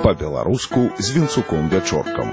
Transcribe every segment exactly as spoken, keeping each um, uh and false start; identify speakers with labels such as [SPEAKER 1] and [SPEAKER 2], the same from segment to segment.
[SPEAKER 1] Па-беларуску з Вінцуком Вячоркам.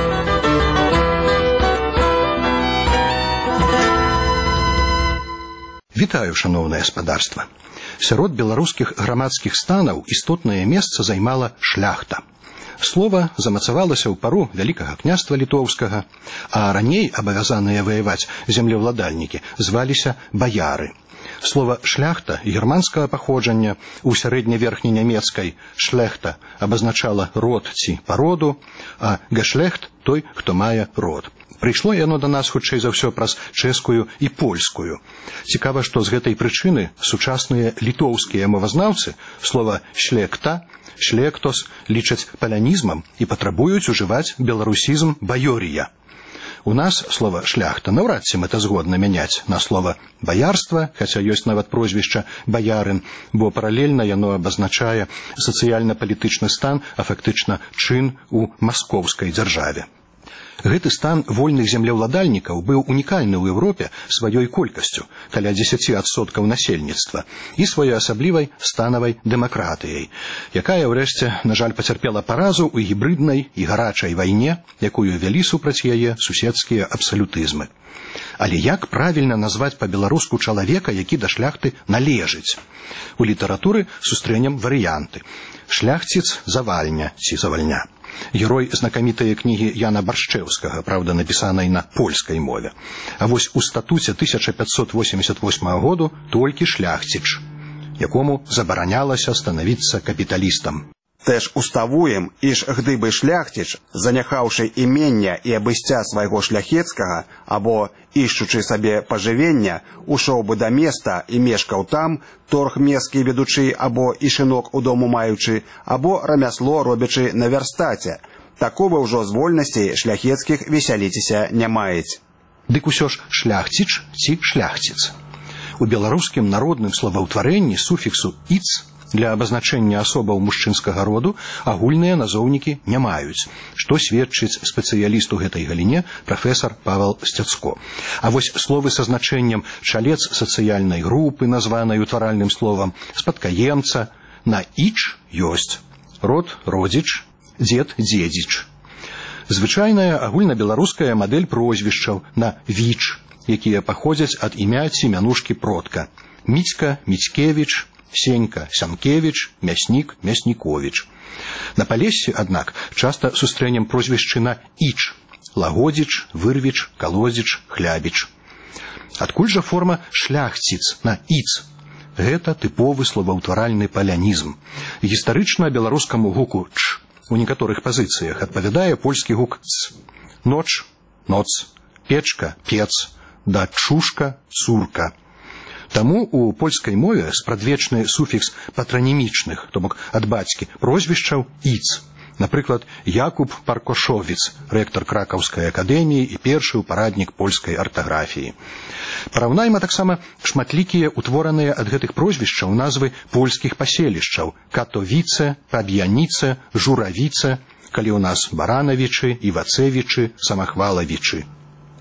[SPEAKER 2] Вітаю, шаноўнае спадарства. Сярод беларускіх грамадскіх станаў істотнае месца займала шляхта. Слова замацавалася ў пару вялікага княства літоўскага, а раней абавязаныя ваяваць землеўладальнікі зваліся баяры. Слова шляхта германскага паходжання у сярэдневерхненямецкай шляхта абазначала род ці пароду, а гешлехт – той, хто мае род. Прыйшло яно да нас хутчэй за ўсё праз чэшскую і польскую. Цікава, што з гэтай прычыны сучасныя літоўскія мовазнаўцы слова шлекта, шлектос лічаць палянізмам і патрабуюць ужываць беларусізм баёрія. У нас слова шляхта наўрад ці мэтазгодна мяняць на слова баярства, хаця ёсць нават прозвішча баярын, бо паралельна яно абазначае сацыяльна-палітычны стан, а фактычна чын у маскоўскай дзяржаве. Гэты стан вольных землеўладальнікаў быў унікальны ў Еўропе сваёй колькасцю, каля дзесяці адсоткаў насельніцтва, і своеасаблівай станавай дэмакратыяй, якая, ўрэшце, на жаль, пацярпела паразу ў гібрыднай і гарачай вайне, якую вялі супраць яе суседскія абсалютызмы. Але як правільна назваць па-беларуску чалавека, які да шляхты належыць? У літаратуры сустрэнем варыянты. Шляхціц завальня ці завальня. Герой знакамітае кнігі Яна Баршчэўскага, правда, напісанай на польскай мове. А вось у статуце тысяча пятьсот восемьдесят восьмого году толькі шляхціч, якому забаранялася станавіцца капіталістам.
[SPEAKER 3] Теж уставуем, іж гдыбы шляхціч, заняхаўшы імення і абысця свайго шляхецкага, або ішчучы сабе пажывення, ушоў бы да места і мешкаў там, торг мескі ведучы, або ішынок у дому маючы, або рамясло робячы на вярстаце. Такого ўжо з вольнасцей шляхецкіх весяліцеся не маець.
[SPEAKER 2] Дык усё ж шляхціч ці шляхціц. У беларускім народным словаўтварэнні суфіксу «іц» для абазначэння асобаў мужчынскага роду агульныя назоўнікі не маюць, што сведчыць спецыяліст у гэтай галіне прафесар Павел Сцяцко. А вось словы са значэннем чалец сацыяльнай групы, названай утваральным словам, спадкаемца, на іч ёсць. Род родзіч, дзед дзедзіч. Звычайная агульнабеларуская мадэль прозвішчаў на віч, якія паходзяць ад імя ці мянушкі продка. Міцька, Міцкевіч, Сенька, Сянкевіч, Мяснік, Мясніковіч. На Палессі, аднак, часта сустрэнем прозвішчы на іч – Лагодзіч, Вырвіч, Калодзіч, Хлябіч. Адкуль жа форма шляхціц на іц? Гэта тыповы словаўтваральны палянізм. Гістарычна беларускаму гуку «ч» у некаторых пазіцыях адпавядае польскі гук «ц». Ноч – ноц, печка – пец, да чушка – цурка. Таму у польскай мове спрадвечны суфікс патранімічных, то бок ад бацькі, прозвішчаў «іц». Напрыклад, Якуб Паркошовіц, рэктар Кракаўскай акадэміі і першы ў параднік польскай артаграфіі. Параўнайма таксама шматлікія утвораныя ад гэтых прозвішчаў назвы польскіх паселішчаў – Катовіце, Паб'яніце, Журавіце, калі ў нас Баранавічы, Івацевічы, Самахвалавічы.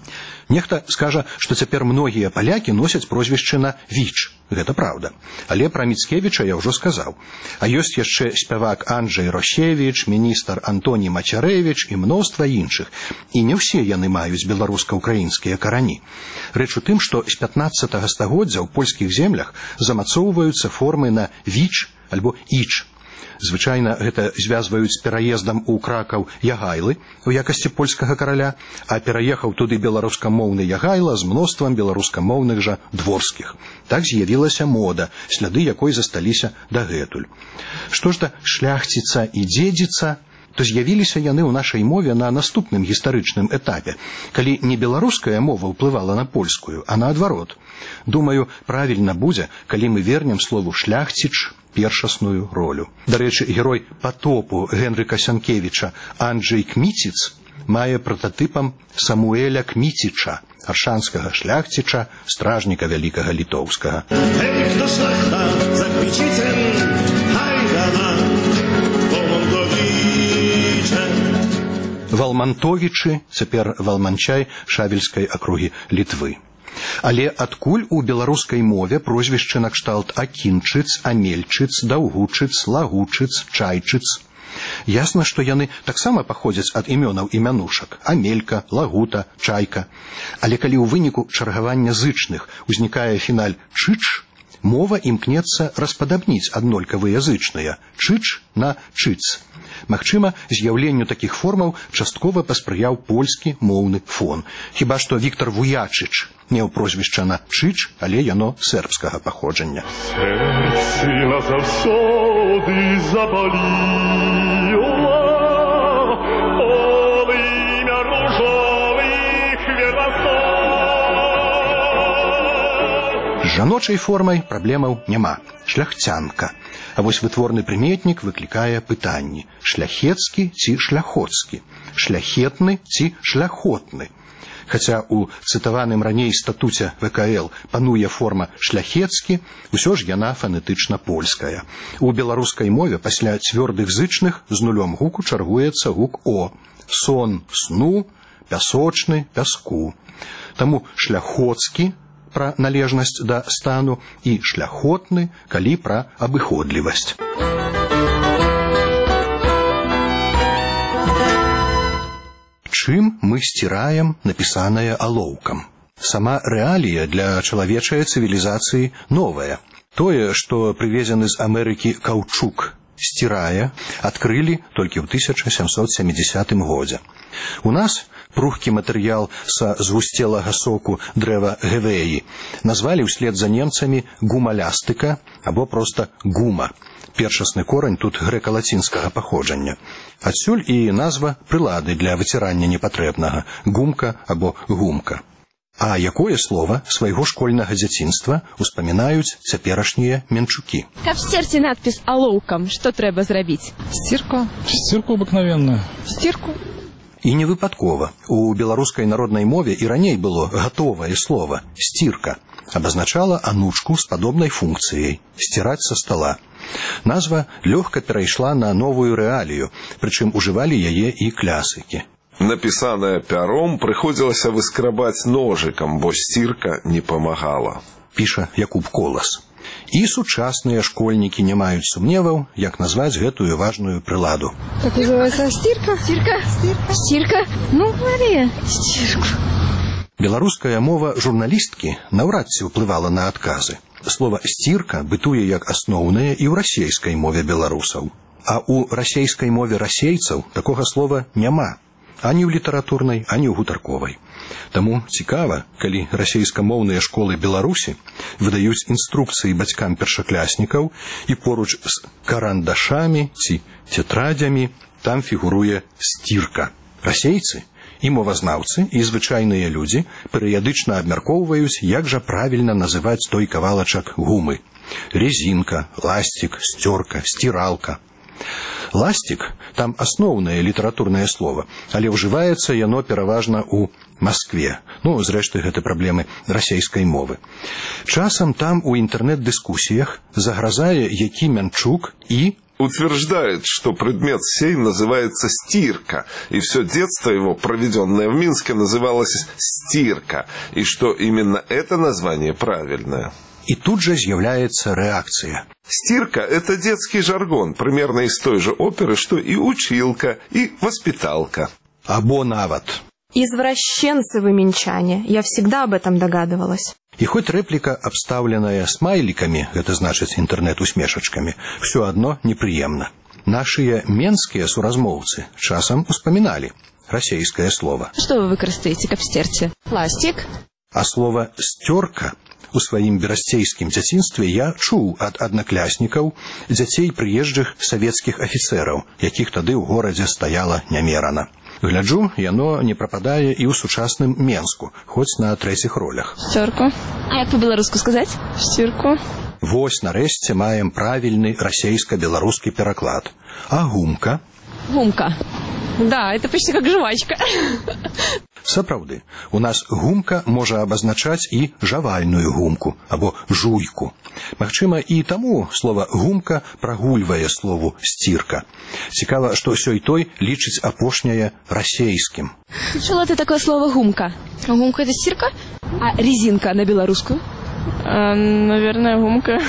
[SPEAKER 2] Нехта скажа, што цяпер многія палякі носяць прозвішчы на віч. Гэта праўда. Але пра Міцкевіча я ўжо сказаў. А ёсць яшчэ спявак Анджэй Росевіч, міністр Антоній Мацярэвіч і мноства іншых. І не ўсе яны маюць беларуска-украінскія карані. Рэч у тым, што з пятнаццатага стагоддзя ў польскіх землях замацоўваюцца формы на віч альбо іч. Звычайна гэта звязваюць з пераездам у Кракаў Ягайлы у якасці польскага караля, а пераехаў туды беларускамоўны Ягайла з мноствам беларускамоўных жа дворскіх. Так з'явілася мода, сляды якой засталіся дагэтуль. Што ж да шляхціца і дзедзіца, то з'явіліся яны ў нашай мове на наступным гістарычным этапе, калі не беларуская мова ўплывала на польскую, а наадварот. Думаю, правільна будзе, калі мы вернем слову шляхціч першасную ролю. Дарэчы, герой «Патопу» Генрыка Сянкевіча Анджэй Кміціц мае прататыпам Самуэля Кміціча, аршанскага шляхціча, стражніка вялікага літоўскага. Эй, хто шляхта за Кміціцем, хайдана, Волмантовіче. Валмантовічы, цяпер Валманчай Шавельскай акругі Літвы. Але адкуль у беларускай мове прозвішчы накшталт Акінчыц, Амельчыц, Даўгучыц, Лагучыц, Чайчыц? Ясна, што яны таксама паходзяць ад імёнаў і мянушак: Амелька, Лагута, Чайка. Але калі ў выніку чаргавання зычных узнікае фіналь «чыч», мова імкнецца распадабніць аднолькавыя зычныя «чыч» на «чыц». Магчыма, з'яўленню такіх формаў часткова паспрыяў польскі моўны фон. Хіба што Віктор Вуячыч меў прозвішча на «чыч», але яно сербскага паходжання.
[SPEAKER 4] Сердце назаўсёды забаліла, полымя ружовых верасов.
[SPEAKER 2] З жаночай формай праблемаў няма. Шляхцянка. А вось вытворны прыметнік выклікае пытанні: шляхецкі ці шляхоцкі, шляхетны ці шляхотны. Хаця у цытаваным раней статуце вэ ка эл пануе форма шляхецкі, усё ж яна фанетычна польская. У беларускай мове пасля цвёрдых зычных з нулём гуку чаргуецца гук «о». Сон – сну, пясочны – пяску. Таму шляхоцкі пра належнасць да стану і шляхотны, калі пра абыходлівасць. Чым мы сціраем напісанае алоўкам? Сама рэалія для чалавечай цывілізацыі новая. Тое, што прывезены з Амерыкі каўчук сцірае, адкрылі толькі ў тысяча сямсот сямідзясятым годзе. У нас прухкі матэрыял са згусцелага соку дрэва гевеі назвалі ўслед за немцамі гумалястыка або проста гума. Першасны корань тут грэка-лацінскага паходжання. Адсюль і назва прылады для выцірання непатрэбнага – гумка або гумка. А якое слова свайго школьнага дзяцінства успамінаюць цяперашнія менчукі?
[SPEAKER 5] Каб сцерці надпіс алоўкам, што трэба зрабіць?
[SPEAKER 6] Стирка. Стирку обыкновенную.
[SPEAKER 5] Стирку.
[SPEAKER 2] І не выпадкова. У беларускай народнай мове і раней было гатовае слово «стирка». Абазначала анучку з падобнай функцыяй – сціраць са стола. Назва лёгка перайшла на новую рэалію, прычым ужывалі яе і клясыкі.
[SPEAKER 7] Напісанае пяром прыходзілася выскрабаць ножыкам, бо сцірка не памагала.
[SPEAKER 2] Піша Якуб Колас. І сучасныя школьнікі не маюць сумневаў, як назваць гэтую важную прыладу.
[SPEAKER 5] Как называется? Стирка? Стирка? Стирка? Стирка? Ну, говори. Стирку.
[SPEAKER 2] Беларуская мова журналісткі наўрад ці ўплывала на адказы. Слова «стирка» бытуе як асноўнае і ў расейскай мове беларусаў. А ў расейскай мове расейцаў такога слова няма. Ані ў літаратурнай, ані ў гутарковай. Таму цікава, калі расейскамоўныя школы Беларусі выдаюць інструкцыі бацькам першакляснікаў і поруч з карандашамі ці тетрадзямі там фігуруе «стирка». Расейцы і мовазнаўцы, і звычайныя людзі перыядычна абмяркоўваюць, як жа правільна называць той кавалачак гумы. Резинка, ластик, сцёрка, стиралка. Ластик – там асноўнае літаратурнае слово, але ўжываецца яно пераважна ў Маскве. Ну, зрэшты, гэта праблемы расейскай мовы. Часам там у інтэрнэт-дыскусіях загразае які мянчук і
[SPEAKER 7] утверждает, что предмет сей называется стирка, и все детство его, проведенное в Минске, называлось стирка, и что именно это название правильное.
[SPEAKER 2] И тут же з'является реакция.
[SPEAKER 7] Стирка – это детский жаргон, примерно из той же оперы, что и училка, и воспиталка.
[SPEAKER 2] Або нават.
[SPEAKER 8] Извращенцы вы минчане, я всегда об этом догадывалась.
[SPEAKER 2] И хоть реплика, обставленная смайликами, это значит интернет-усмешечками, все одно неприемно. Наши менские суразмоўцы часом успоминали российское слово.
[SPEAKER 5] Что вы выкарыстаеце, каб сцерці? Пластик.
[SPEAKER 2] А слово «стерка» у сваім берасцейскім дзяцінстве я чуў ад аднакляснікаў, дзяцей прыезджых савецкіх афіцэраў, якіх тады ў горадзе стаяла нямерана. Гляджу, яно не прападае і ў сучасным Менску, хоць на трэціх ролях.
[SPEAKER 5] Сцёрку. А як по-беларуску сказаць? Стирку.
[SPEAKER 2] Вось, нарэшце, маем правільны расейска-беларускі пераклад. А гумка?
[SPEAKER 5] Гумка. Да, это почти как жвачка.
[SPEAKER 2] Сапраўды, у нас гумка можа абазначаць і жавальную гумку, або жуйку. Магчыма, і таму слова «гумка» прагульвае слову «стирка». Цікава, што сёй-той лічыць апошняе расейскім.
[SPEAKER 5] Чула ты такое слово «гумка»? Гумка – это стирка? А резинка на белорусскую?
[SPEAKER 6] А, наверное, гумка.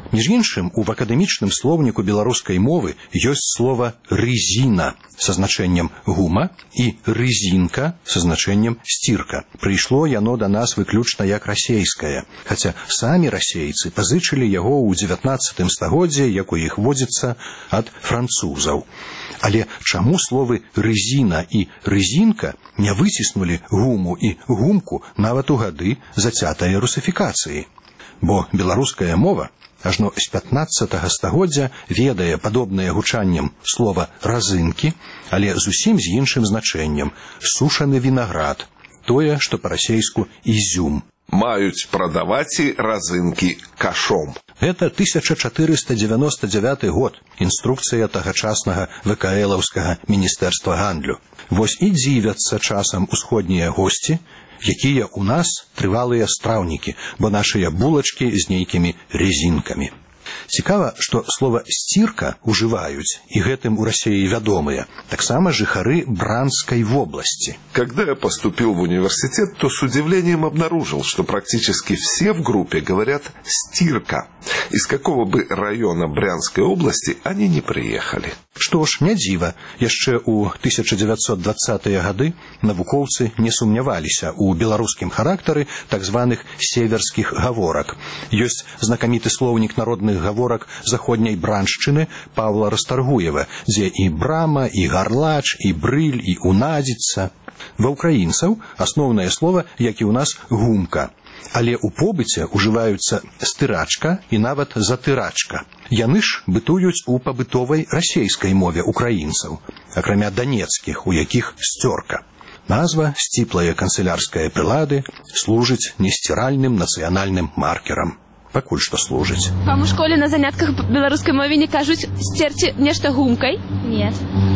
[SPEAKER 2] Між іншым, у акадэмічным слоўніку беларускай мовы ёсць слова «рызіна» са значэннем «гума» і «рызінка» са значэннем «сцірка». Прыйшло яно да нас выключна як расейскае, хаця самі расейцы пазычылі яго ў дзевятнаццатым стагоддзі, як у іх водзіцца ад французаў. Але чаму словы «рызіна» і «рызінка» не выціснулі «гуму» і «гумку» нават у гады зацятай русифікацыі? Бо беларуская мова ажно з пятнаццатага стагоддзя ведае падобнае гучаннем слова «разынкі», але зусім з іншым значэннем «сушаны вінаград», тое, што па-расейску «ізюм».
[SPEAKER 7] Маюць прадаваць і разынкі кашом.
[SPEAKER 2] Гэта тысяча чатырыста дзевяносто дзявяты год, інструкцыя тагачаснага вэ ка элаўскага міністэрства гандлю. Вось і дзівяцца часам усходнія госці, якія ў нас трывалыя страўнікі, бо нашыя булачкі з нейкімі резінкамі. Цікава, што слова «сцірка» ужываюць, і гэтым у Расіі вядомыя, таксама жыхары Бранской вобласці.
[SPEAKER 7] Когда я поступил в университет, то с удивлением обнаружил, что практически все в группе говорят «стирка». Из какого бы района Брянской области они не приехали.
[SPEAKER 2] Што ж, не дзіва, яшчэ ў тысяча дзевяцьсот дваццатыя гады навукоўцы не сумняваліся ў беларускім характары так званых северскіх гаворак. Ёсць знакаміты слоўнік народных гаворак заходняй браншчыны Павла Расторгуева, дзе і брама, і гарлач, і брыль, і унадзіцца. Ва ўкраінцаў асноўнае слова, як і ў нас, гумка. Але ў побыце ўжываюцца стырачка і нават затырачка. Яны ж бытуюць у пабытовай расейскай мове украінцаў, акрамя данецкіх, у якіх сцёрка. Назва сціплая канцылярская прылады служыць несціральным нацыянальным маркерам. Пакуль што служыць.
[SPEAKER 8] Вам у школе на занятках беларускай мове не кажуць «сцерці нешта гумкай»?
[SPEAKER 5] Нет.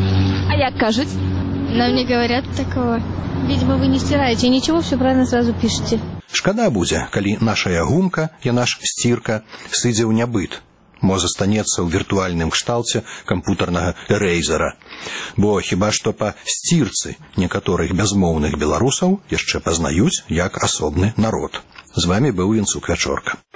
[SPEAKER 8] А як кажуць?
[SPEAKER 5] Нам не говорят такого. Видимо, вы не стираете, ничего, все правильно сразу пишете.
[SPEAKER 2] Шкада будзе, калі нашая гумка, яна ж сцірка, сыдзе ў нябыт, мо застанецца ў віртуальным кшталце кампутарнага эрэйзера. Бо хіба што па сцірцы некаторых бязмоўных беларусаў яшчэ пазнаюць як асобны народ. З вами быў Янцук Вячорка.